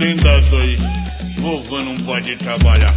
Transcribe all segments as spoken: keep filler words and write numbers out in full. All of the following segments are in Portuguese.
Sem dar dois, vovô não pode trabalhar.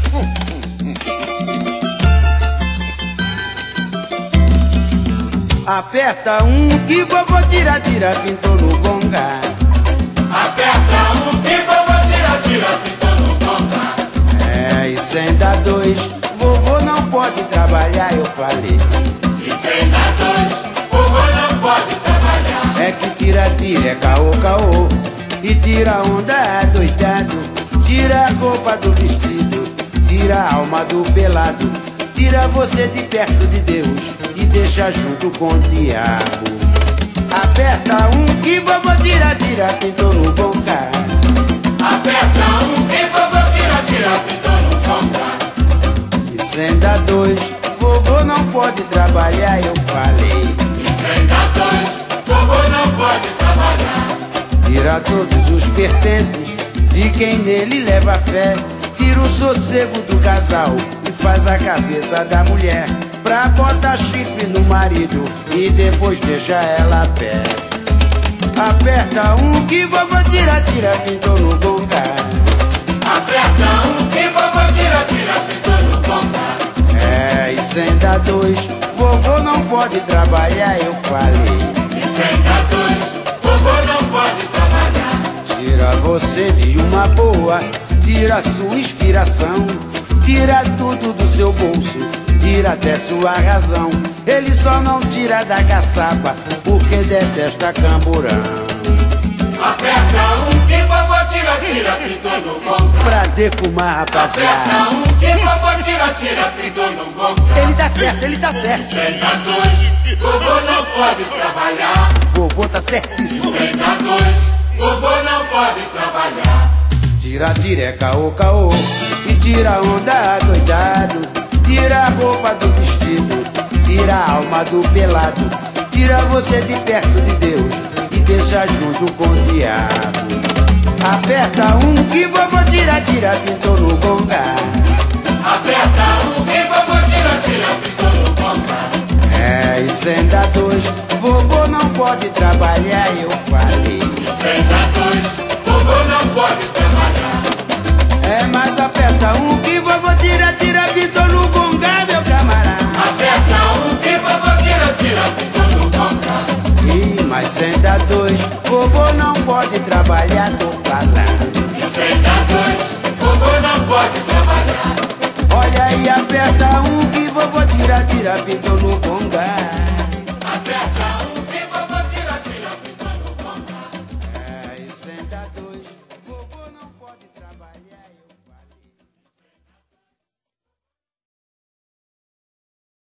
Aperta um que vovô tira, tira, pintou no gonga. Aperta um que vovô tira, tira, pintou no gonga. É, e sem dar dois, vovô não pode trabalhar, eu falei. E sem dar dois, vovô não pode trabalhar. É que tira, tira, é caô, caô. E tira onda, é doidado. Tira a roupa do vestido, tira a alma do pelado. Tira você de perto de Deus e deixa junto com o diabo. Aperta um que vovô tira, tira, pintou no gonga. Aperta um que vovô tira, tira, pintou no gonga. E sem dar dois, vovô não pode trabalhar, eu falei. E sem dar dois, vovô não pode trabalhar. Tira todos os pertences de quem nele leva fé. Tira o sossego do casal e faz a cabeça da mulher pra botar chifre no marido e depois deixa ela a pé. Aperta um que vovô tira, tira, pintou no gonga. Aperta um que vovô tira, tira, pintou no gonga. É, e sem dar dois, vovô não pode trabalhar, eu falei. E sem dar dois, vovô não pode trabalhar. Tira você de uma boa, tira sua inspiração, tira tudo do seu bolso, tira até sua razão. Ele só não tira da caçapa porque detesta camburão. Aperta um que vovô tira, tira, pintou no gonga. Pra defumar, rapaziada. Aperta um que vovô tira, tira, pintou no gonga. Ele tá certo, ele tá certo. Sem dar dois, vovô não pode trabalhar. Vovô tá certíssimo. Sem dar dois, vovô não pode trabalhar. Tira, tira, é caô, caô. E tira onda, doidado. Tira a roupa do vestido, tira a alma do pelado. Tira você de perto de Deus e deixa junto com o diabo. Aperta um que vovô tira, tira, pintou no gonga. Aperta um que vovô tira, tira, pintou no gonga. É, e sem dar dois, vovô não pode trabalhar, eu falei. E sem dar dois, vovô não pode trabalhar. É, mas aperta um que vovô tira, tira, pintou no gonga, meu camarada. Aperta um que vovô tira, tira, pintou no gonga. Ih, mas sem dar dois, vovô não pode trabalhar, tô falando. E sem dar dois, vovô não pode trabalhar. Olha aí, aperta um que vovô tira, tira, pintou no gonga. Aperta um que vovô tira, tira, pintou no gonga. É, e sem dar dois.